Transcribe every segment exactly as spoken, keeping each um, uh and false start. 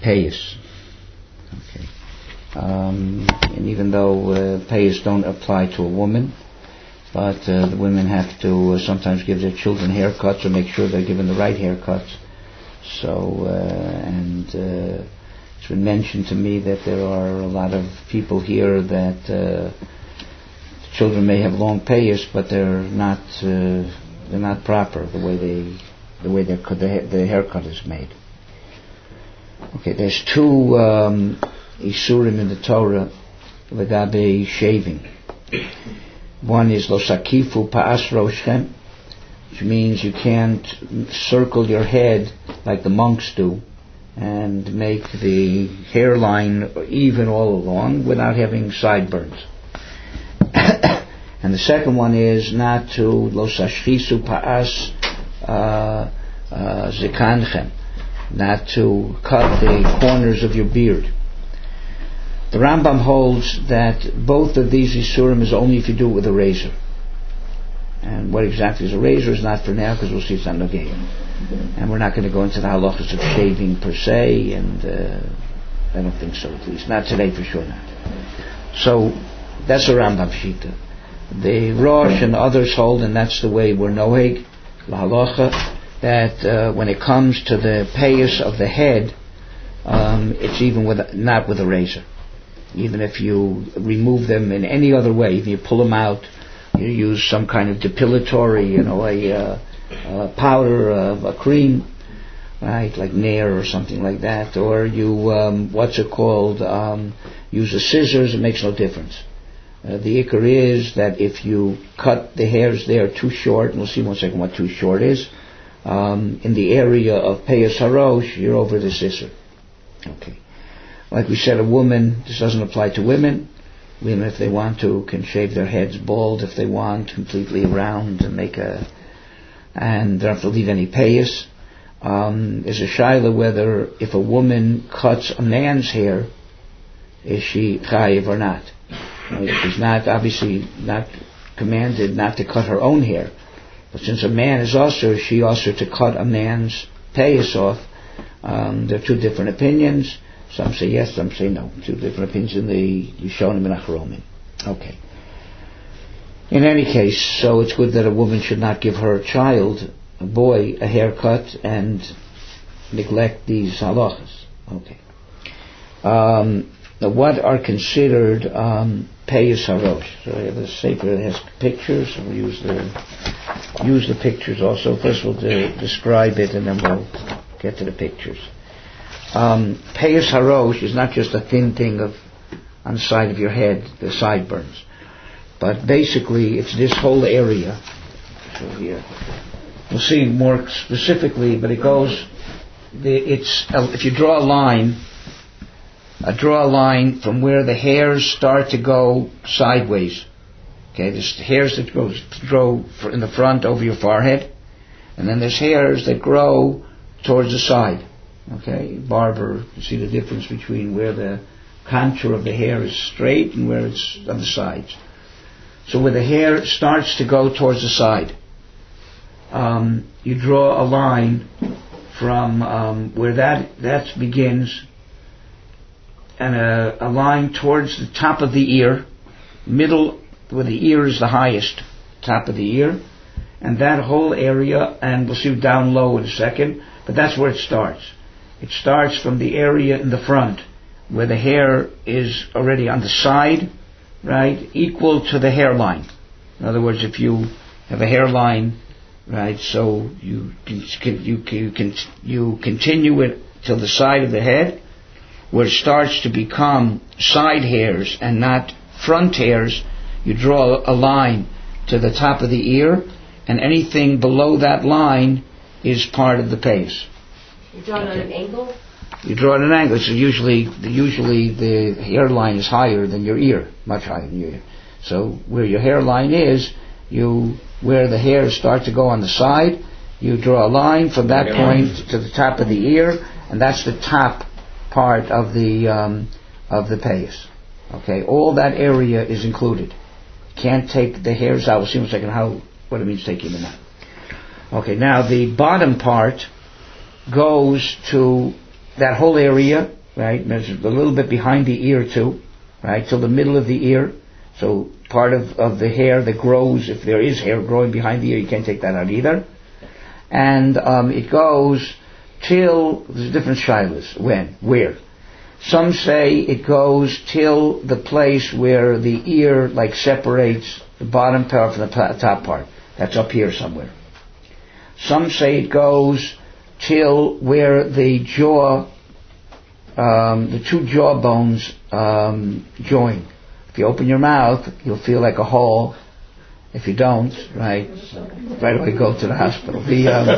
payas. Okay. Um, and even though uh, payas don't apply to a woman, but uh, the women have to uh, sometimes give their children haircuts or make sure they're given the right haircuts. So, uh, and uh, it's been mentioned to me that there are a lot of people here that uh, children may have long payas, but they're not uh, they're not proper the way they the way the the haircut is made. Okay, there's two um, isurim in the Torah legabe shaving. One is lo sakifu pa'as roshchem, which means you can't circle your head like the monks do and make the hairline even all along without having sideburns. And the second one is not to lo sashchisu pa'as zikanchem, not to cut the corners of your beard. The Rambam holds that both of these isurim is only if you do it with a razor. And what exactly is a razor is not for now, because we'll see it's not nogayim. And we're not going to go into the halachas of shaving per se, and uh, I don't think so, at least not today, for sure not. So that's a Rambam shita. The Rosh and others hold, and that's the way we're noheg la halacha, that uh, when it comes to the payas of the head, um, it's even with a, not with a razor. Even if you remove them in any other way, if you pull them out, you use some kind of depilatory, you know, a, uh, a powder, uh, a cream, right, like Nair or something like that, or you, um, what's it called, um, use the scissors, it makes no difference. Uh, the ikar is that if you cut the hairs there too short, and we'll see in one second what too short is, um, in the area of payas harosh, you're over the scissor. Okay. Like we said, a woman, this doesn't apply to women. Women, if they want to, can shave their heads bald if they want, completely round, and make a, and they don't have to leave any payas. Um, there's a shaila whether if a woman cuts a man's hair, is she chayiv or not? She's not, obviously not commanded not to cut her own hair. But since a man is also, she also to cut a man's payas off. Um, there are two different opinions. Some say yes, some say no. Two different opinions in the Rishonim and Acharonim. Okay. In any case, so it's good that a woman should not give her child, a boy, a haircut and neglect these halachas. Okay. Um, now what are considered um, payas harosh? So I have a sefer that has pictures, and we'll use the use the pictures also. First we'll de- describe it, and then we'll get to the pictures. Um, payas harosh is not just a thin thing of on the side of your head, the sideburns, but basically it's this whole area. So here we'll see more specifically, but it goes. The, it's uh, if you draw a line, uh, draw a line from where the hairs start to go sideways. Okay, there's hairs that go grow in the front over your forehead, and then there's hairs that grow towards the side. Okay, barber, you see the difference between where the contour of the hair is straight and where it's on the sides. So where the hair starts to go towards the side, um, you draw a line from um, where that that begins, and a, a line towards the top of the ear, middle where the ear is the highest, top of the ear, and that whole area, and we'll see down low in a second, but that's where it starts. It starts from the area in the front where the hair is already on the side, right, equal to the hairline. In other words, if you have a hairline, right, so you can, you can, you can you continue it till the side of the head, where it starts to become side hairs and not front hairs, you draw a line to the top of the ear, and anything below that line is part of the payas. You draw it on an angle? You draw it at an angle. So usually, usually the hairline is higher than your ear, much higher than your ear. So where your hairline is, you where the hairs start to go on the side, you draw a line from that point to the top of the ear, and that's the top part of the um, of the payas. Okay, all that area is included. Can't take the hairs out. We'll see in a second how what it means taking them out. Okay, now the bottom part goes to that whole area, right, there's a little bit behind the ear too, right, till the middle of the ear. So part of, of the hair that grows, if there is hair growing behind the ear, you can't take that out either. And um, it goes till, there's different shilas, when, where. Some say it goes till the place where the ear like separates the bottom part from the top part. That's up here somewhere. Some say it goes till where the jaw, um, the two jaw bones um, join. If you open your mouth, you'll feel like a hole. If you don't, right, right away go to the hospital. The, um,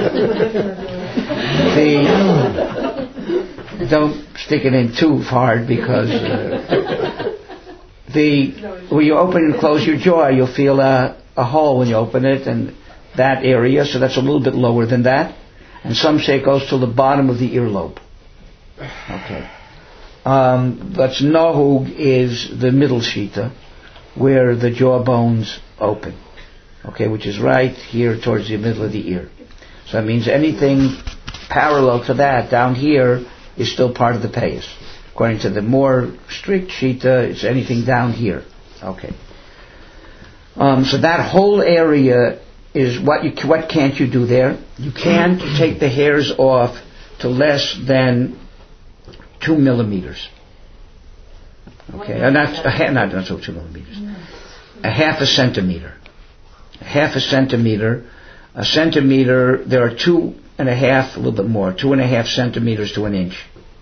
the don't stick it in too hard because uh, the when you open and close your jaw, you'll feel a, a hole when you open it, and that area. So that's a little bit lower than that. And some say it goes to the bottom of the earlobe. Okay. Um, but Nohug is the middle shita, where the jaw bones open. Okay, which is right here towards the middle of the ear. So that means anything parallel to that down here is still part of the payas. According to the more strict shita, it's anything down here. Okay. Um, so that whole area is what you what can't you do there? You can't take the hairs off to less than two millimeters. Okay, uh, not a half, not not so two millimeters. A half a centimeter. A half a centimeter. A centimeter. There are two and a half, a little bit more, two and a half centimeters to an inch.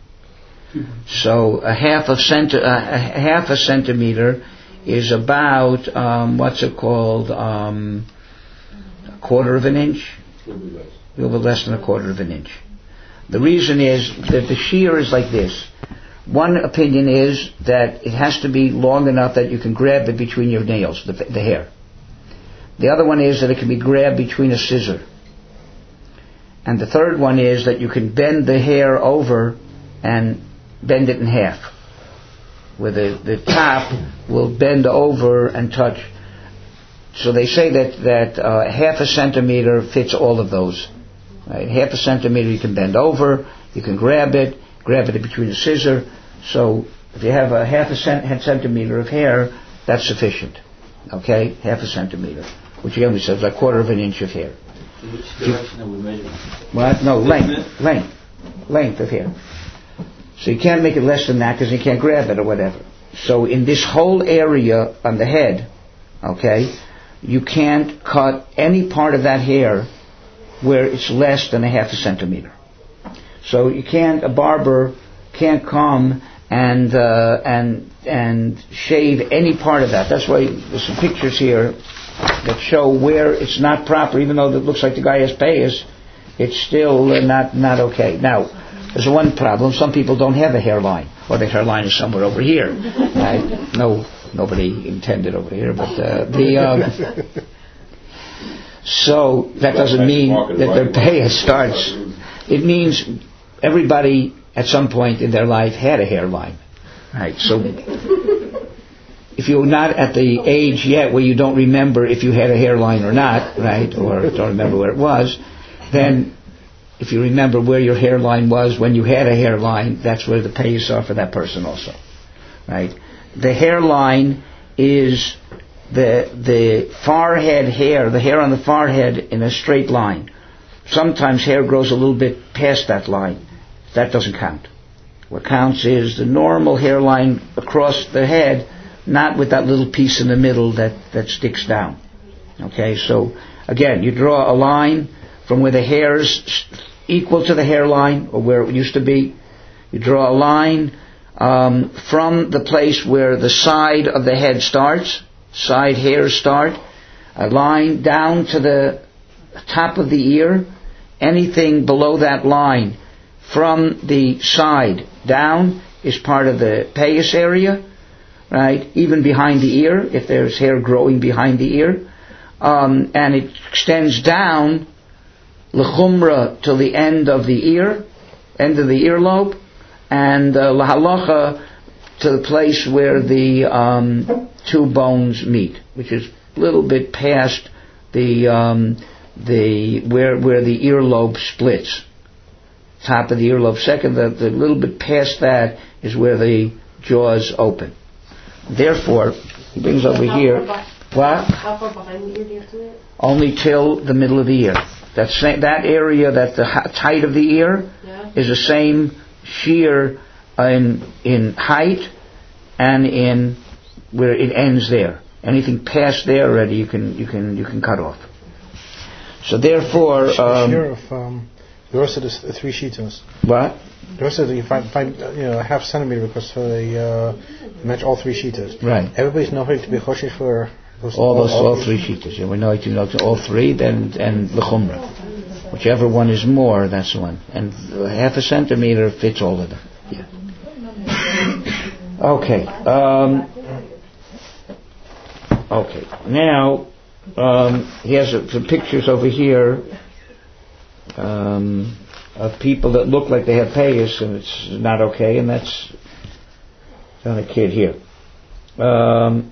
So a half of centi- uh, a half a centimeter is about um, what's it called? Um, a quarter of an inch. A little bit less than a quarter of an inch. The reason is that the shear is like this. One opinion is that it has to be long enough that you can grab it between your nails, the, the hair. The other one is that it can be grabbed between a scissor. And the third one is that you can bend the hair over and bend it in half, where the, the top will bend over and touch. So they say that, that uh, half a centimeter fits all of those. Right? Half a centimeter you can bend over, you can grab it, grab it between the scissor. So if you have a half a cent- centimeter of hair, that's sufficient. Okay, half a centimeter, which again we said is like a quarter of an inch of hair. Which direction are we measuring? What? No, length, length, length of hair. So you can't make it less than that because you can't grab it or whatever. So in this whole area on the head, okay, you can't cut any part of that hair where it's less than a half a centimeter. So you can't, a barber can't come and uh, and and shave any part of that. That's why there's some pictures here that show where it's not proper, even though it looks like the guy has payas, it's still uh, not not okay. Now, there's one problem. Some people don't have a hairline, or the hairline is somewhere over here. Right? No, nobody intended over here, but uh, the. Um, so that doesn't mean that their payas starts. It means everybody at some point in their life had a hairline. Right? So if you're not at the age yet where you don't remember if you had a hairline or not, right, or don't remember where it was, then if you remember where your hairline was when you had a hairline, that's where the payas are for that person also. Right? The hairline is the the forehead hair, the hair on the forehead in a straight line. Sometimes hair grows a little bit past that line. That doesn't count. What counts is the normal hairline across the head, not with that little piece in the middle that, that sticks down. Okay, so again, you draw a line from where the hair's equal to the hairline, or where it used to be. You draw a line um, from the place where the side of the head starts, side hairs start, a line down to the top of the ear. Anything below that line from the side down is part of the payas area, right? Even behind the ear, if there's hair growing behind the ear. Um, and it extends down l'chumra to the end of the ear, end of the earlobe, and uh, lahalacha to the place where the um, two bones meet, which is a little bit past the um, the where where the earlobe splits. top of the earlobe. Second, the, the little bit past that is where the jaws open. Therefore, he brings over How here. far be- What? How far behind the ear do you have to it? Only till the middle of the ear. That same, that area, that the ha- height of the ear, Yeah. is the same shear in in height and in where it ends there. Anything past there already, you can you can you can cut off. So therefore, The um, shear of um, the rest of the s- three sheetos. what? The rest of the you find, find uh, you know a half centimeter because for the uh, match all three sheetos. Right. Everybody's not going to be choshesh for those, All those all three sheetas. Yeah, we know you know all three, then and the chumrah. Whichever one is more, that's the one. And half a centimeter fits all of them. Yeah. Okay. Um, okay. Now, um, he has a, some pictures over here um, of people that look like they have payas, and it's not okay. And that's on a kid here. Um,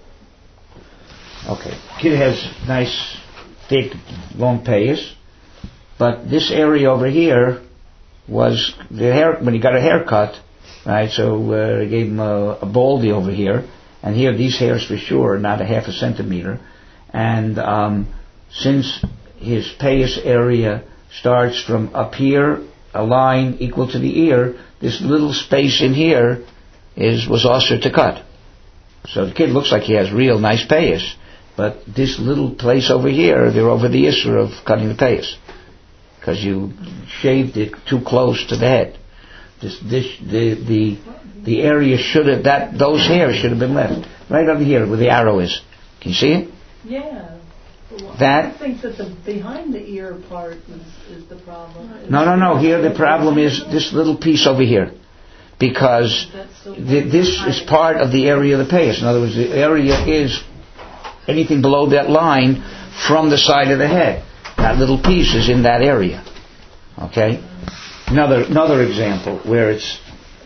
okay. Kid has nice, thick, long payas. But this area over here was the hair when he got a haircut, right? So uh, they gave him a, a baldy over here, and here these hairs for sure, not a half a centimeter. And um, since his payas area starts from up here, a line equal to the ear, this little space in here is was also to cut. So the kid looks like he has real nice payas, but this little place over here, they're over the issue of cutting the payas. Because you shaved it too close to the head. This, this, the, the, the area should have that those hairs should have been left right over here where the arrow is. Can you see it? Yeah. Well, That- I think that the behind the ear part is, is the problem. No, no, no. Here the problem is this little piece over here, because th- this is part of the area of the payas. In other words, the area is anything below that line from the side of the head. That little piece is in that area. Okay? Another another example where it's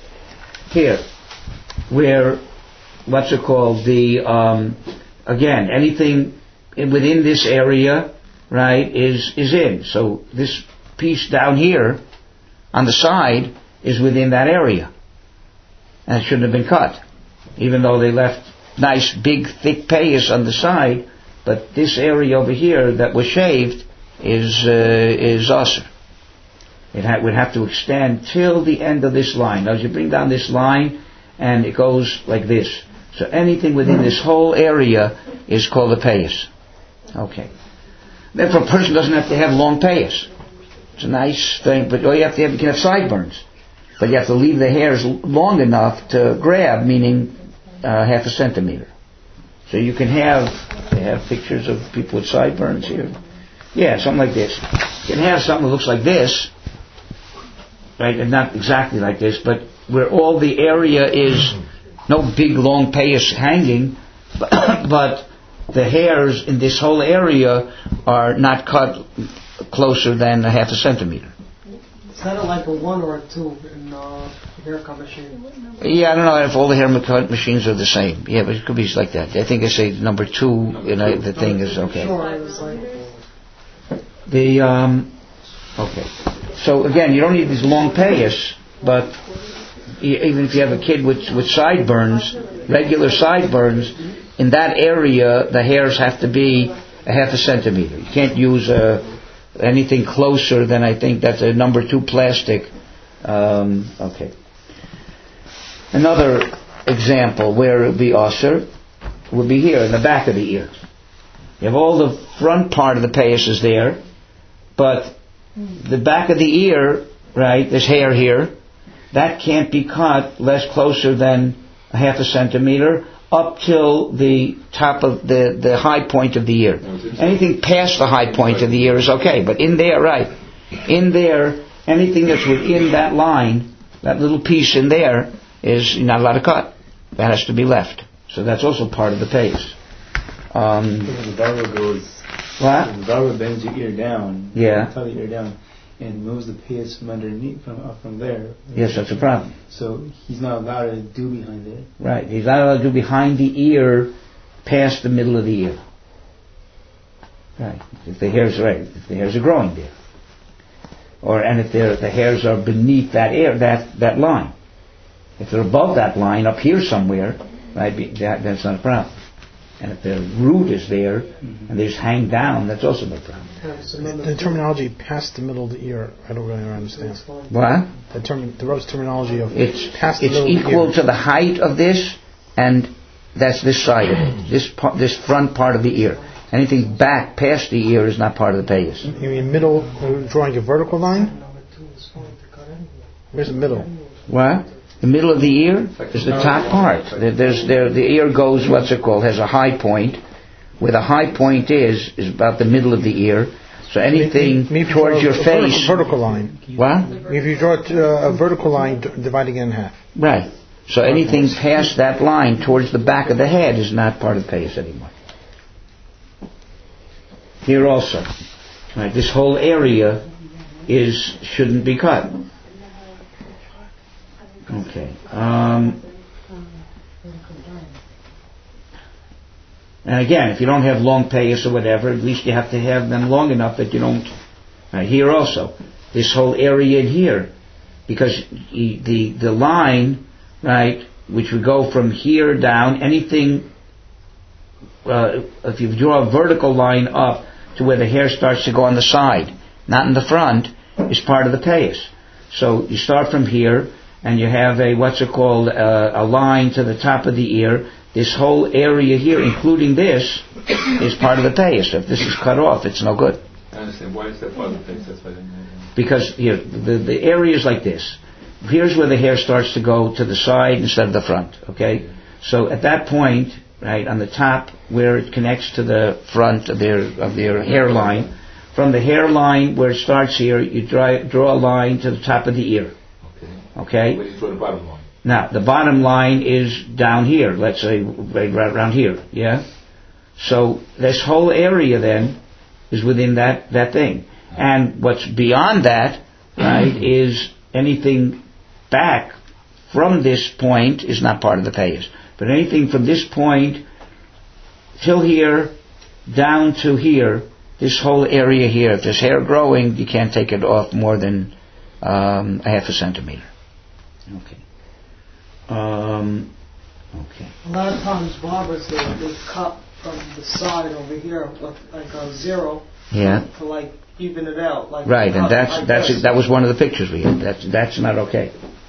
here, where what's it called? The um, again, anything in, within this area, right, is is in. So this piece down here on the side is within that area, and it shouldn't have been cut, even though they left nice big thick payas on the side. But this area over here that was shaved is uh, is usher. It ha- would have to extend till the end of this line. Now, as you bring down this line, and it goes like this. So anything within this whole area is called a payas. Okay. Therefore, a person doesn't have to have long payas. It's a nice thing, but all you have to have, you can have sideburns, but you have to leave the hairs long enough to grab, meaning uh, half a centimeter. So you can have, they have pictures of people with sideburns here. Yeah, something like this. You can have something that looks like this, right? And not exactly like this, but where all the area is no big long payas hanging, but, but the hairs in this whole area are not cut closer than a half a centimeter. Is that like a one or a two in uh, haircut machine? Yeah, I don't know if all the haircut machines are the same. Yeah, but it could be like that. I think I say number two, you know, the thing is okay. Sure, it was like The um, okay. So again, you don't need these long payas, but e- even if you have a kid with with sideburns, regular sideburns, in that area the hairs have to be a half a centimeter. You can't use uh, anything closer than I think that's a number two plastic. Um, okay. Another example where it would be osir would be here in the back of the ear. You have all the front part of the payas is there, but the back of the ear, right, there's hair here, that can't be cut less closer than a half a centimeter up till the top of the, the high point of the ear. Anything past the high point of the ear is okay, but in there, right, in there, anything that's within that line, that little piece in there, is you're not allowed to cut. That has to be left. So that's also part of the payas. Um, The barber goes. what? The barber bends your ear down. Yeah. Tie the ear down, and moves the payas from underneath, from up from there. Yes, that's a problem. So he's not allowed to do behind it. Right. He's not allowed to do behind the ear, past the middle of the ear. Right. If the hairs right, if the hairs are growing there. or and if they're, the hairs are beneath that air, that, that line. If they're above that line, up here somewhere, right, that, that's not a problem. And if the root is there, mm-hmm. and they just hang down, that's also no problem. The terminology past the middle of the ear, I don't really understand. What? The, term, the Rebbe's terminology of it's, past the it's middle of the ear. It's equal to the height of this, and that's this side of it, this part, this front part of the ear. Anything back past the ear is not part of the payas. You mean middle, uh, drawing a vertical line? Where's the middle? What? The middle of the ear is the top part. There's there, the ear goes, what's it called, has a high point. Where the high point is, is about the middle of the ear. So anything maybe, maybe towards your a face... Vertical, vertical line. What? If you draw uh, a vertical line d- dividing it in half. Right. So anything past that line towards the back of the head is not part of the payas anymore. Here also. Right, this whole area is shouldn't be cut. Okay. Um, and again, if you don't have long payas or whatever, at least you have to have them long enough that you don't... Right, here also. This whole area here. Because the the line, right, which would go from here down, anything... Uh, if you draw a vertical line up to where the hair starts to go on the side, not in the front, is part of the payas. So you start from here... and you have a, what's it called, uh, a line to the top of the ear. This whole area here, including this, is part of the payas. If this is cut off, it's no good. I understand. Why is that part of the payas? That's why I didn't know. Because here, the, the area is like this. Here's where the hair starts to go to the side instead of the front, okay? So at that point, right, on the top, where it connects to the front of their, of their hairline, from the hairline where it starts here, you draw, draw a line to the top of the ear. Okay. Where do you draw the bottom line? Now the bottom line is down here. Let's say right, right around here. Yeah. So this whole area then is within that that thing, and what's beyond that, right, is anything back from this point is not part of the payas. But anything from this point till here down to here, this whole area here, if there's hair growing, you can't take it off more than um, a half a centimeter. Okay. Um, okay. A lot of times barbers they, they cut from the side over here with like a zero. Yeah. To like even it out. Like right, and that's like that's this. that was one of the pictures we had. That's that's not okay.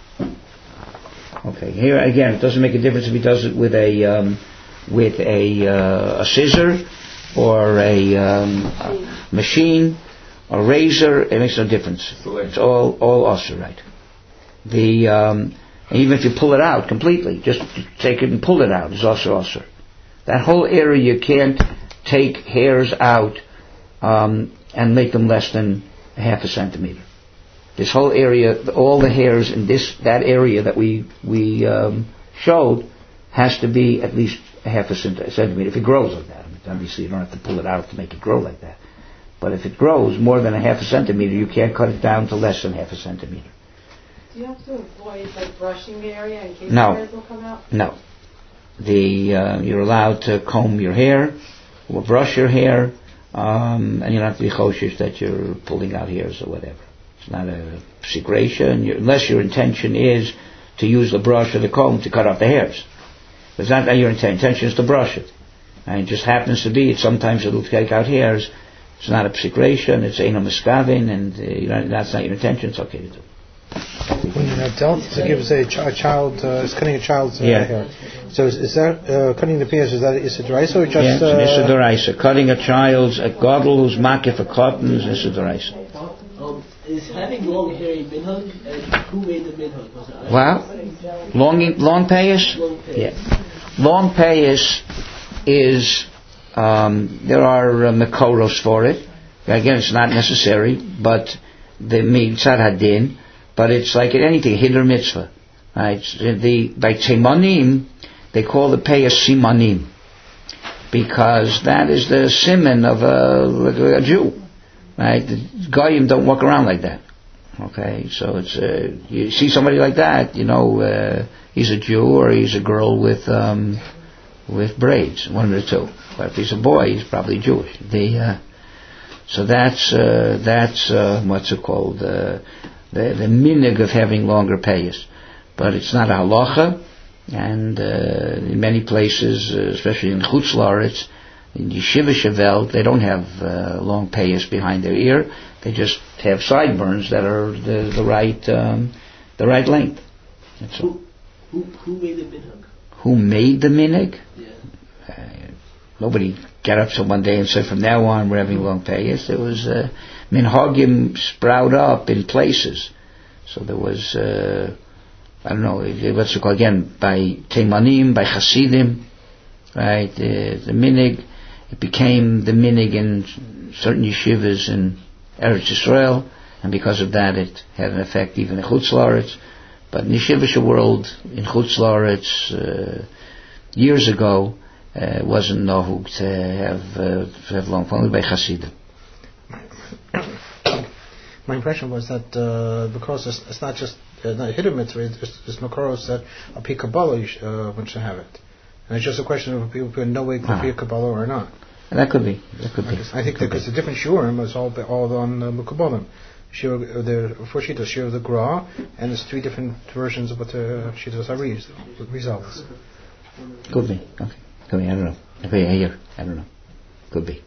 Okay. Here again, it doesn't make a difference if he does it with a um, with a uh, a scissor or a, um, a machine, a razor. It makes no difference. It's all all also right. The um, even if you pull it out completely, just take it and pull it out is also also. That whole area you can't take hairs out um, and make them less than a half a centimeter. This whole area, all the hairs in this that area that we we um, showed, has to be at least a half a centimeter. If it grows like that, I mean, obviously you don't have to pull it out to make it grow like that. But if it grows more than a half a centimeter, you can't cut it down to less than half a centimeter. Do you have to avoid like brushing the area in case no. the hairs will come out? No. The uh, you're allowed to comb your hair or brush your hair, um, and you don't have to be choshish that you're pulling out hairs or whatever. It's not a secretion, unless your intention is to use the brush or the comb to cut off the hairs. But it's not that your inten- intention is to brush it. And it just happens to be, it, sometimes it'll take out hairs. It's not a secretion, it's eino miskavin, and uh, you know, that's not your intention, it's okay to do. When an adult gives a, ch- a child, uh, is cutting a child's uh, yeah. hair. So is, is that uh, cutting the payas? Is that Issa D'Oraisa or just? Yes, uh, Issa D'Oraisa. Cutting a child's a gadol who's makif for cotton is Issa D'Oraisa. Um, is having long hair a minhag, and who made the minhag? Was it Wow, long long payas. Long payas. Yeah, long payas is um, there are uh, mekoros for it. Again, it's not necessary, but the mitzad hadin. But it's like anything, hiddur mitzvah. Right? The, by Teimanim, they call the payas simanim. Because that is the siman of a, a Jew. Right? The Goyim don't walk around like that. Okay? So it's, uh, you see somebody like that, you know, uh, he's a Jew or he's a girl with, um, with braids. One of the two. But if he's a boy, he's probably Jewish. The, uh, So that's uh, that's uh, what's it called? Uh, the the minig of having longer payas, but it's not a halacha. And uh, in many places, uh, especially in Chutz La'aretz, in Yeshiva Shevel, they don't have uh, long payas behind their ear. They just have sideburns that are the, the right um, the right length. That's all. Who, who made the minhag? Who made the minig? Yeah. Uh, nobody got up some one day and said, from now on we're having long payas. There was uh, minhagim sprout up in places. So there was. Uh, I don't know, what's it called again, by Teimanim, by Hasidim, right, the, the minig, it became the minig in certain yeshivas in Eretz Yisrael, and because of that it had an effect even in Chutz La'aretz. But in the yeshivish world, in Chutz La'aretz, uh, years ago, uh, wasn't nohug to have, uh, to have long, only by Hasidim. My impression was that uh, because it's, it's not just uh, not a hidden mitzvah, it's, it's Makoros that a Pi Kabbalah uh, one should have it. And it's just a question of people who know wait for ah. Pi Kabbalah or not. And that could be. That could be. I think could because the different shiurim is all all on uh, Mekubalim. Shiur, uh, the four shitas, shiur of the Gra, and there's three different versions of what the shitas are resolves. Could be. Okay. Could be. I don't know. Okay, here. I don't know. Could be.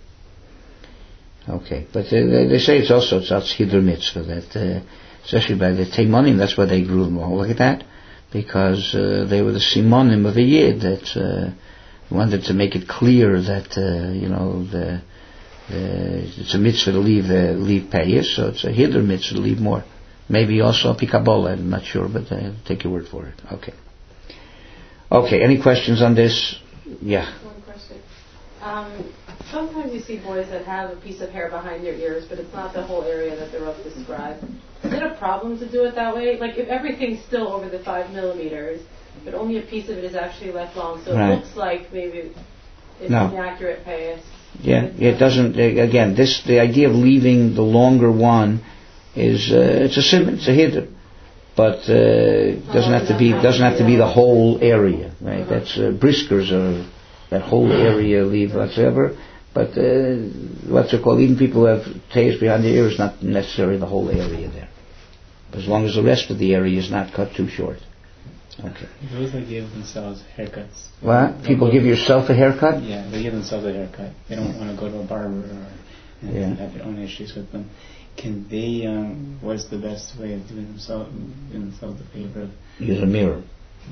Okay, but uh, they, they say it's also it's Hidr Mitzvah that, uh, especially by the Teimanim, that's why they grew them all. Look at that, because uh, they were the Simonim of a Yid that uh, wanted to make it clear that uh, you know the, the it's a mitzvah to leave uh, leave payas, so it's a Hidr Mitzvah to leave more. Maybe also a Pi Kabbalah, I'm not sure, but uh, take your word for it. Okay. Okay. Any questions on this? Yeah. One question. Um, sometimes you see boys that have a piece of hair behind their ears, but it's not the whole area that the Rav described. Is it a problem to do it that way? Like if everything's still over the five millimeters, but only a piece of it is actually left long, so right. it looks like maybe it's no. an accurate payas. Yeah, it doesn't. Again, this the idea of leaving the longer one is uh, it's a sim, it's a hidden, but uh, it doesn't have to be doesn't have to be the whole area, right? That's uh, briskers are. That whole area leave whatsoever, but uh, what's it called? Even people who have tails behind the ear is not necessarily the whole area there, as long as the rest of the area is not cut too short. Okay. Those that give themselves haircuts. What? People give yourself a haircut? Yeah, they give themselves a haircut. They don't want to go to a barber or and yeah. have their own issues with them. Can they? Um, what's the best way of doing themselves doing themselves a favor? Use a mirror.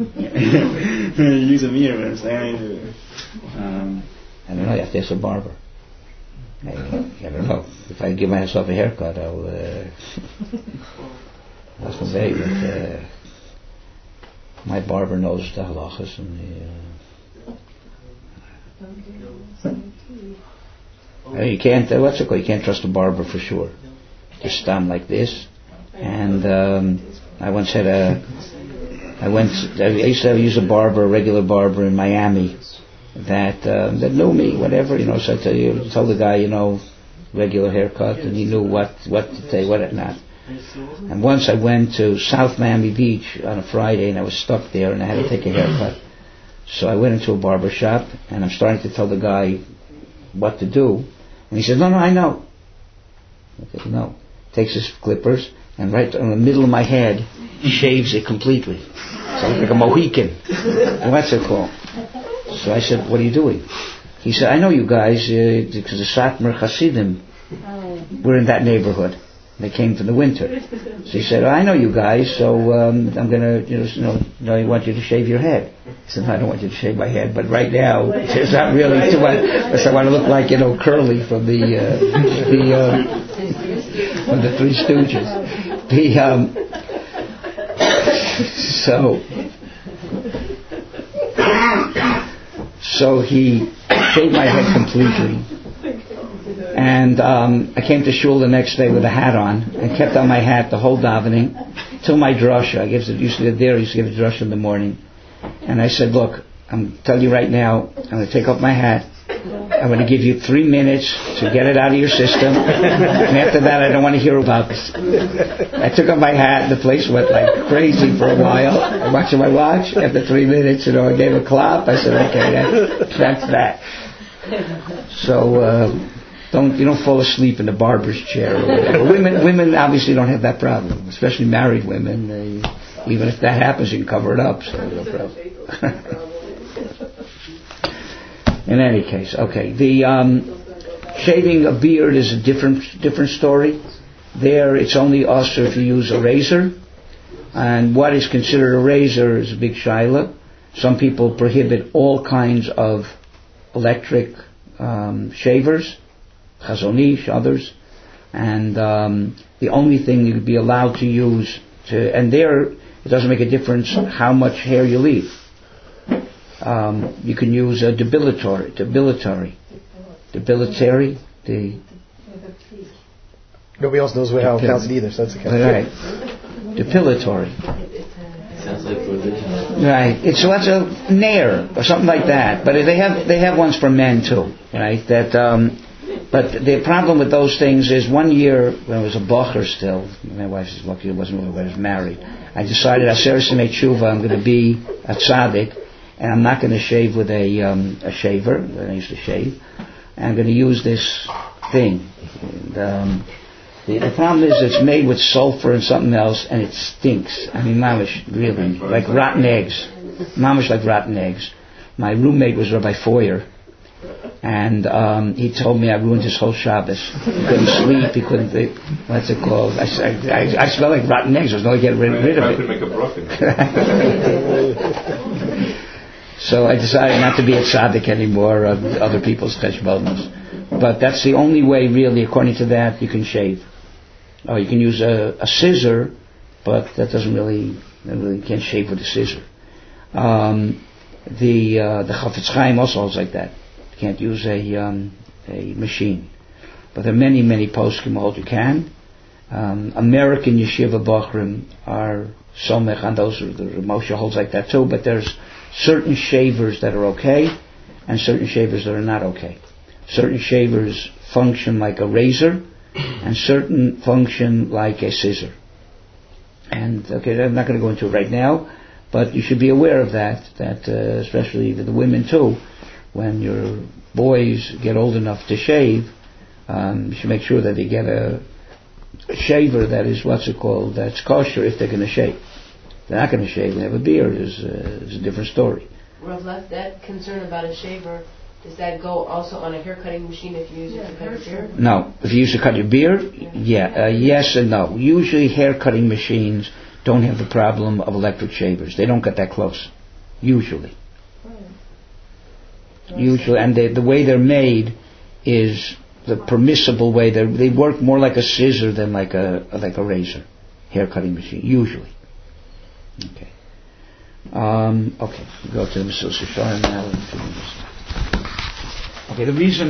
Use a mirror. I'm saying. Um, I don't know. You have to ask a barber. I, I don't know. If I give myself a haircut, I'll. Uh, I'll convey that. Uh, my barber knows the halachas and the. Uh, uh, you can't. Uh, what's it called? You can't trust a barber for sure. Just stand like this, and um, I once had a. I went. I used to use a barber, a regular barber in Miami, that um, that knew me, whatever, you know. So I tell you, tell the guy, you know, regular haircut, and he knew what what to say, what not. And once I went to South Miami Beach on a Friday, and I was stuck there, and I had to take a haircut. So I went into a barber shop, and I'm starting to tell the guy what to do, and he says, "No, no, I know." I said, "No." Takes his clippers and right in the middle of my head shaves it completely. So like a Mohican. What's it called? So I said, "What are you doing?" He said, "I know you guys uh, because the Satmar Hasidim were in that neighborhood. They came for the winter." So he said, "I know you guys, so um, I'm gonna, you know, you know, you know, I want you to shave your head." He said, "No, I don't want you to shave my head, but right now it's not really too much. Because I want to look like, you know, Curly from the uh, the uh, from the Three Stooges." The um, so so he shaved my head completely. And um, I came to shul the next day with a hat on and kept on my hat the whole davening till my drasha. I used to, used to there. I used to give a drasha in the morning, and I said, "Look, I'm telling you right now. I'm going to take off my hat. I'm going to give you three minutes to get it out of your system, and after that, I don't want to hear about this." I took off my hat, and the place went like crazy for a while. I'm watching my watch. After three minutes, you know, I gave a clap. I said, "Okay, that's that's that." So. Uh, don't you don't fall asleep in the barber's chair or whatever. women women obviously don't have that problem, especially married women. They, even if that happens, you can cover it up. So no problem. In any case, okay. The um, shaving a beard is a different different story. There, it's only also if you use a razor, and what is considered a razor is a big shaila. Some people prohibit all kinds of electric um, shavers, Chazonish, others, and um, the only thing you'd be allowed to use to, and there it doesn't make a difference how much hair you leave. Um, you can use a debilitatory, debilitatory, debilitatory, the. Nobody else knows how to pronounce it either, so that's okay. Right, depilatory. Sounds like religion. Right, it's what's a nair or something like that. But they have they have ones for men too, right? That, um, but the problem with those things is one year when I was a bocher still, my wife is lucky it wasn't when I was married. I decided I seriously made tshuva. I'm going to be a tzaddik, and I'm not going to shave with a um, a shaver that I used to shave. I'm going to use this thing. And, um, The, the problem is it's made with sulfur and something else, and it stinks. I mean, mamish, really, like rotten eggs. Mamish like rotten eggs. My roommate was Rabbi Foyer, and um, he told me I ruined his whole Shabbos. He couldn't sleep. He couldn't. They, what's it called? I, I, I smell like rotten eggs. There's no way to get rid, rid of it. To make a broken. So I decided not to be a tzaddik anymore of other people's cheshbonos. But that's the only way, really, according to that, you can shave. Oh, you can use a, a scissor, but that doesn't really, that really you can't shave with a scissor. Um, the uh, the Chafetz Chaim also holds like that. You can't use a um, a machine. But there are many, many poskim hold you can. Um, American yeshiva bochrim are somech on those. The Moshe holds like that too. But there's certain shavers that are okay, and certain shavers that are not okay. Certain shavers function like a razor, and certain function like a scissor. And okay, I'm not going to go into it right now, but you should be aware of that. That uh, especially the women too, when your boys get old enough to shave, um, you should make sure that they get a, a shaver that is what's it called, that's kosher if they're going to shave. If they're not going to shave and have a beard is uh, is a different story. Rav, that concern about a shaver. Does that go also on a hair cutting machine if you use it to cut your beard? No. If you use it to cut your beard, yeah, uh, yes and no. Usually hair cutting machines don't have the problem of electric shavers. They don't get that close. Usually. Usually, and they, the way they're made is the permissible way. They they work more like a scissor than like a like a razor. Hair cutting machine, usually. Okay. Um, okay, we go to the Mesilas Yesharim now. Okay, the reason